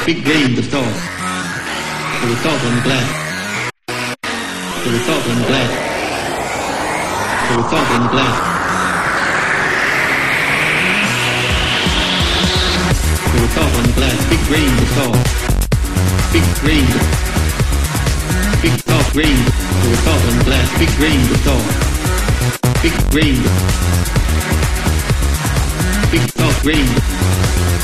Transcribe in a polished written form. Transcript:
big range of thought. There was thought on the glass. There was thought on the glass. There was thought on the glass. There was thought on the glass. Big range of thought. Big range of big thought range. There was thought on the glass. Big range of thought. Big range. Big thought range.